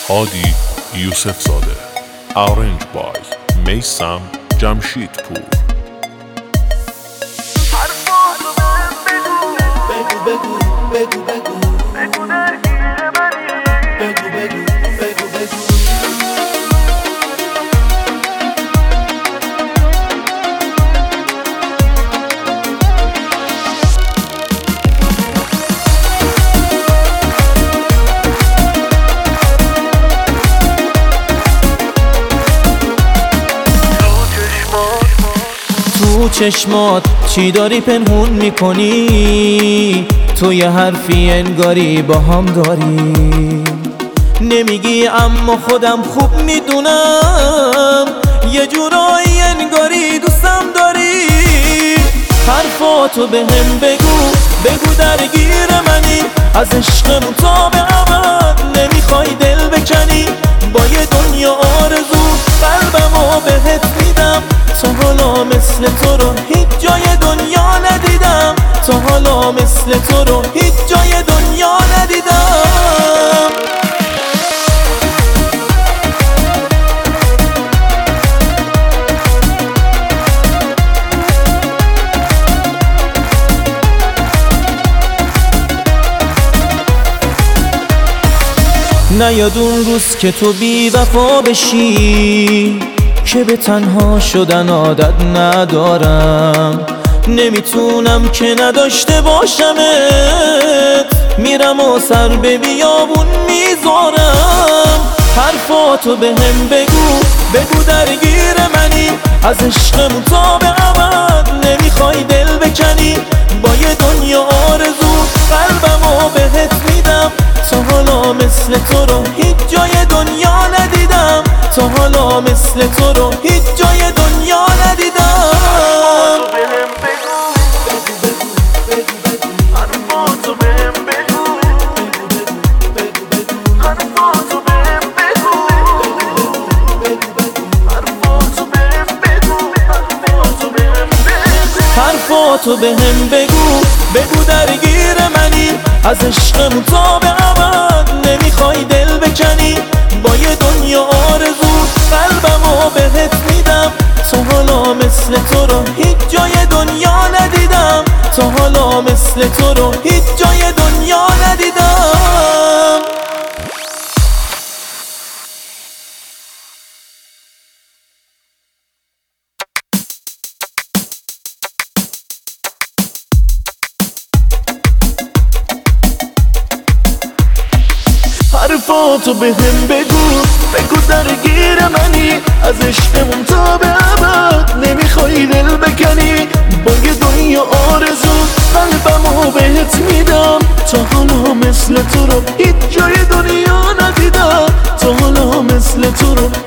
هادی یوسف زاده. آرنج بای میثم جمشیدپور. تو چشمات چی داری پنهون میکنی؟ تو یه حرفی انگاری با هم داری نمیگی، اما خودم خوب میدونم یه جورایی انگاری دوستم داری. حرفاتو به هم بگو درگیر منی، از عشقمون تا به ابد نمیخوای دل بکنی. با یه دنیا آرزو قلبمو بهت میدم، تا حالا مثل تو رو هیچ جای دنیا ندیدم. تا حالا مثل تو رو هیچ جای دنیا ندیدم. نیاد اون روز که تو بی وفا بشی، که به تنها شدن عادت ندارم. نمیتونم که نداشته باشمت، میرم و سر به بیابون میذارم. حرفاتو به هم بگو درگیر منی، از عشقمون تا به ابد نمیخوای دل بکنی. با یه دنیا آرزو قلبمو بهت میدم، تا حالا مثل تو رو هیچ جای دنیا ندیدم. تا حالا مثل تو رو هیچ جای دنیا ندیدم. حرفاتو به هم بگو درگیر منی، از عشقمون تا به ابد نمیخوای دل بکنی. با یه دنیا آرزو قلبمو بهت میدم، تا حالا مثل تو رو هیچ جای دنیا ندیدم. تا حالا مثل تو رو هیچ جای دنیا ندیدم. حرفاتو به هم بگو درگیر منی، از عشقمون تا به ابد نمیخوای دل بکنی. با یه دنیا آرزو قلبمو بهت میدم، تا حالا مثل تو رو هیچ جای دنیا ندیدم. تا حالا مثل تو رو